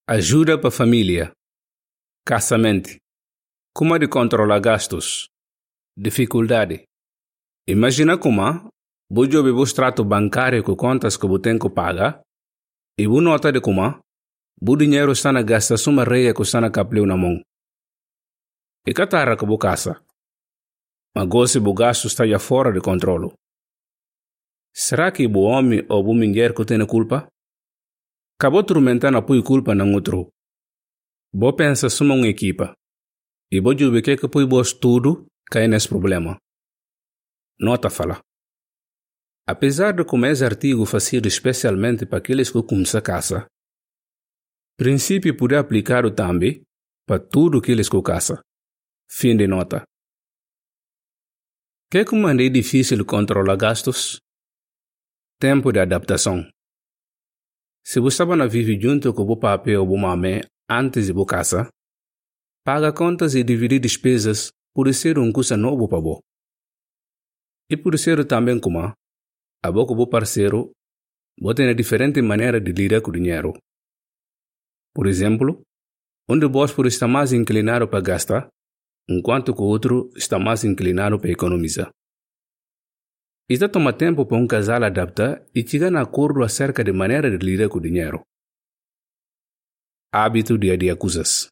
Ajuda para a família. Casamento. Como de controlar gastos. Dificuldade. Imagina como você joga o extrato bancário com contas que você tem que pagar e você nota de como o dinheiro está na gasta suma reia que está na capleu na mão. E que tarra que você casa. Mas gosto o gasto está já fora de controle. Será que o homem ou a mulher que tem culpa? Acabou turmentando a culpa na outro. Bo pensa suma uma equipa. E bo jube que poi bo tudo cai nesse problema. Nota fala. Apesar de como esse artigo fazido especialmente para aqueles que começam a casa, princípio pode aplicar também para tudo aqueles que casa. Fim de nota. Que como é difícil controlar gastos? Tempo de adaptação. Se você não vive junto com o papai ou a mamãe antes de você casa, paga contas e dividir despesas pode ser coisa novo para você. E pode ser também como a boca do parceiro você tem diferente maneira de lidar com o dinheiro. Por exemplo, onde você pode estar mais inclinado para gastar, enquanto que o outro está mais inclinado para economizar. Isso toma tempo para casal adaptar e chegar a acordo acerca de maneira de lidar com o dinheiro. Hábito dia a dia coisas.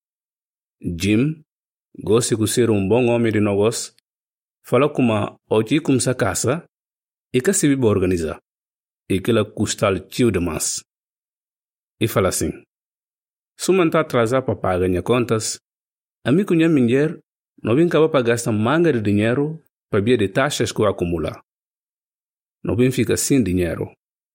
Jim, gosta de ser bom homem de negócio, fala como hoje começa a casa e que se vive organizar, e que ela custa tio demais. E fala assim, se não está atrasado para pagar minhas contas, a mim com minha mulher não vem acabar para gastar manga de dinheiro para ver de taxas que eu acumular. Não vem ficar sem dinheiro.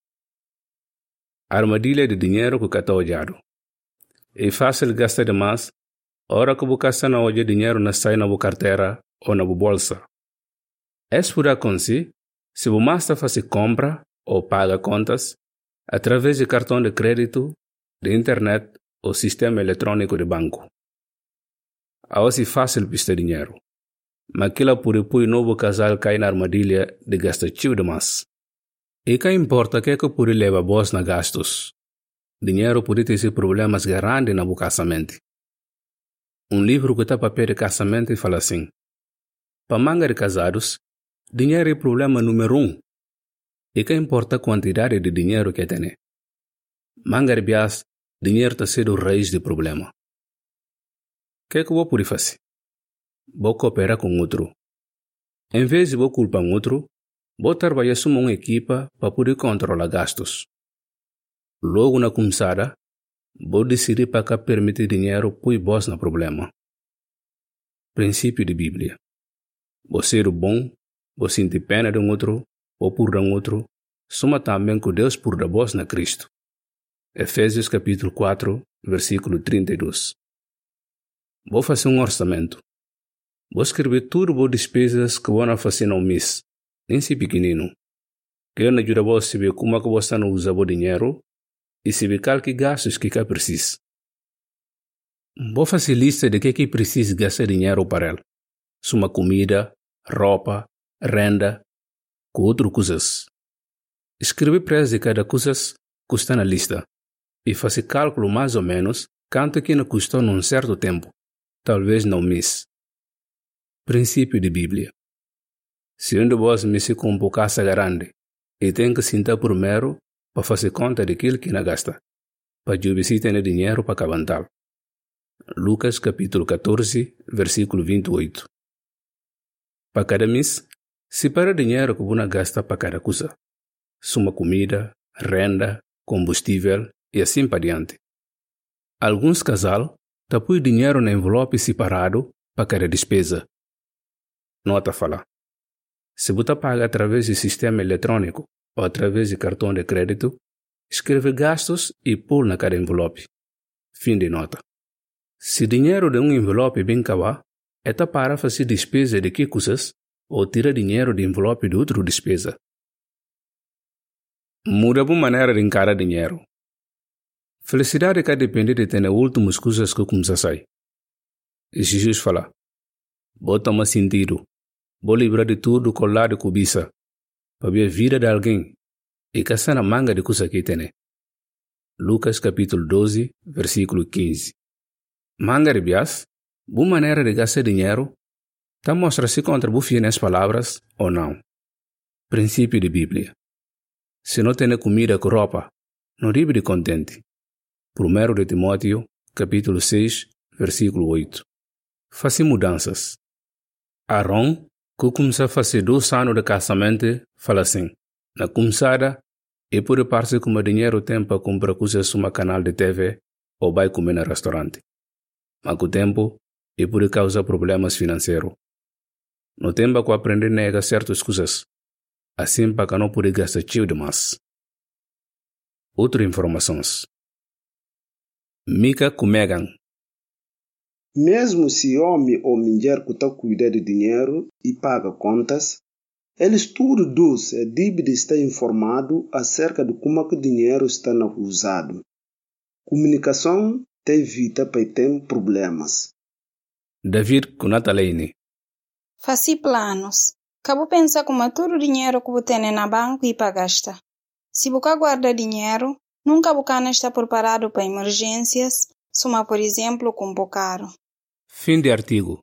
Armadilha de dinheiro que está olhado. É fácil gastar demais, hora que você gasta na hoje dinheiro não sai na sua carteira ou na sua bolsa. Isso pode acontecer se você basta fazer compra ou paga contas através de cartão de crédito, de internet ou sistema eletrônico de banco. Assim é fácil pistar dinheiro. Mas aquilo pode pôr novo casal cair na armadilha de gastar tio demais. E que importa que pode levar vos na gastos. Dinheiro pode ter problemas grandes na casamento. Livro que está papel de casamento fala assim, para manga de casados, dinheiro é problema número 1. E que importa a quantidade de dinheiro que tem. Manga de bias, dinheiro está sendo raiz do problema. Que você pode fazer? Vou cooperar com outro. Em vez de vou culpar outro, vou trabalhar com uma equipa para poder controlar gastos. Logo na começada, vou decidir para que permitir dinheiro para vos no problema. Princípio de Bíblia. Você ser bom, você sentir pena de outro, ou por outro, soma também com Deus por vos na Cristo. Efésios capítulo 4, versículo 32. Vou fazer orçamento. Vou escrever tudo as despesas que vão fazer no mês, nem se pequenino. Quero ajudar você a saber como você não usa o dinheiro e saber qual que gastos que precisa. Vou fazer lista de que precisa gastar dinheiro para ela. Suma comida, roupa, renda, com outras coisas. Escreve preço de cada coisa que está na lista e fazer cálculo mais ou menos quanto que não custou num certo tempo, talvez no mês. Princípio de Bíblia. Se vos me se com uma casa grande e tem que sentar primeiro para fazer conta daquilo que não gasta, para que você tenha dinheiro para cabantar. Lucas capítulo 14, versículo 28. Para cada mês, separa dinheiro que você gasta para cada coisa. Suma comida, renda, combustível e assim para diante. Alguns casal põem dinheiro na envelope separado para cada despesa. Nota fala. Se você paga através de sistema eletrônico ou através de cartão de crédito, escreve gastos e pôr na cada envelope. Fim de nota. Se dinheiro de envelope bem cavar, é para fazer despesa de que coisas ou tira dinheiro de envelope de outra despesa. Muda a maneira de encarar dinheiro. Felicidade que depende de ter as últimas coisas que começa a sair. E Jesus fala, vou tomar sentido, vou livrar de tudo com lado de cobiça, para ver a vida de alguém e caçar na manga de coisa que tem. Lucas capítulo 12, versículo 15. Mangaribias, boa maneira de gastar dinheiro, tá mostra se contra bufia nas palavras ou não. Princípio de Bíblia. Se não tem comida com roupa, não vive de contente. 1 de Timóteo, capítulo 6, versículo 8. Faça mudanças. Arão, que começa a fazer 2 anos de casamento, fala assim: na começada, e por parte como dinheiro tem para comprar coisas numa canal de TV ou vai comer no restaurante. Mas com o tempo, e por causa problemas financeiros. No tempo que aprender a negar certas coisas, assim para que não pode gastar cheio demais. Outras informações. Mica com Megan. Mesmo se homem ou mulher que está cuidando de dinheiro e paga contas, eles todos dois devem estar informados acerca de como o dinheiro está usado. Comunicação te evita para ter problemas. David com Natalaine. Faça planos. Cabo pensa como todo o dinheiro que você tem na banco e para gastar. Se você guarda dinheiro, nunca você está preparado para emergências, como por exemplo com caro. Fim de artigo.